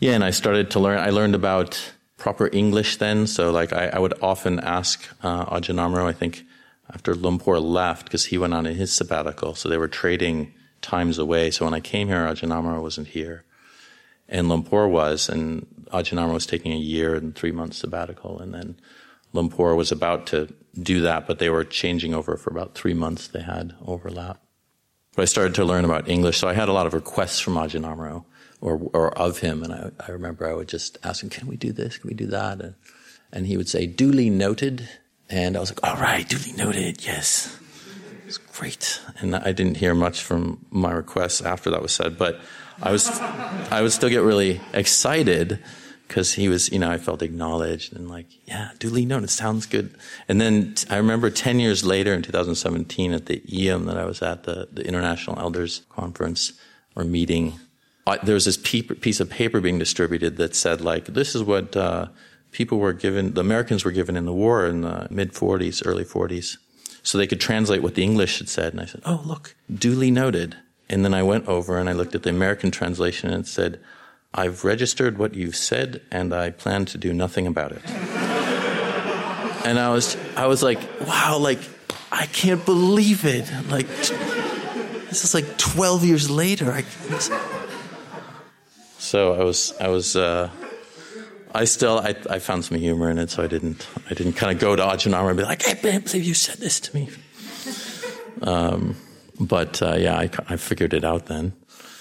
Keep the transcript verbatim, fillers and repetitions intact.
Yeah, and I started to learn, I learned about proper English then. So like I, I would often ask uh, Ajahn Amaro, I think after Lumpur left, because he went on in his sabbatical. So they were trading times away. So when I came here, Ajahn Amaro wasn't here. And Lumpur was, and Ajahn Amaro was taking a year and three months sabbatical. And then Lumpur was about to do that, but they were changing over for about three months. They had overlap. But I started to learn about English. So I had a lot of requests from Ajahn Amaro. Or, or of him, and I, I remember I would just ask him, can we do this, can we do that? And, and he would say, duly noted, and I was like, all right, duly noted, yes. It's great. And I didn't hear much from my requests after that was said, but I was, I would still get really excited, because he was, you know, I felt acknowledged, and like, yeah, duly noted, sounds good. And then t- I remember ten years later, in two thousand seventeen, at the I A M that I was at, the, the International Elders Conference, or meeting, Uh, there was this pe- piece of paper being distributed that said, like, this is what uh, people were given, the Americans were given in the war in the mid-forties, early forties. So they could translate what the English had said. And I said, oh, look, duly noted. And then I went over and I looked at the American translation and it said, I've registered what you've said and I plan to do nothing about it. And I was, I was like, wow, like, I can't believe it. Like, this is like twelve years later. I So I was, I was, uh, I still, I, I found some humor in it, so I didn't, I didn't kind of go to Ajahn Amaro and be like, I can't believe you said this to me. Um, but, uh, yeah, I, I figured it out then.